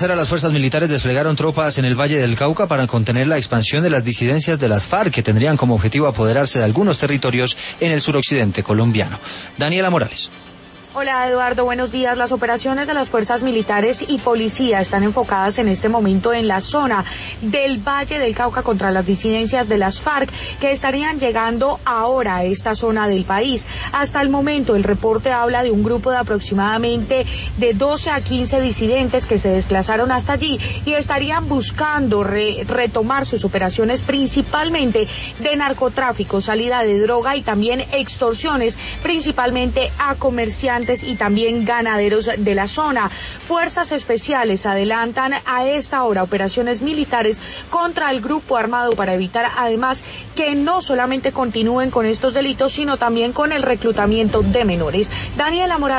Las fuerzas militares desplegaron tropas en el Valle del Cauca para contener la expansión de las disidencias de las FARC, que tendrían como objetivo apoderarse de algunos territorios en el suroccidente colombiano. Daniela Morales. Hola Eduardo, buenos días. Las operaciones de las fuerzas militares y policía están enfocadas en este momento en la zona del Valle del Cauca contra las disidencias de las FARC que estarían llegando ahora a esta zona del país. Hasta el momento el reporte habla de un grupo de aproximadamente de 12 a 15 disidentes que se desplazaron hasta allí y estarían buscando retomar sus operaciones principalmente de narcotráfico, salida de droga y también extorsiones, principalmente a comerciantes y también ganaderos de la zona. Fuerzas especiales adelantan a esta hora operaciones militares contra el grupo armado para evitar además que no solamente continúen con estos delitos, sino también con el reclutamiento de menores. Daniela Morales.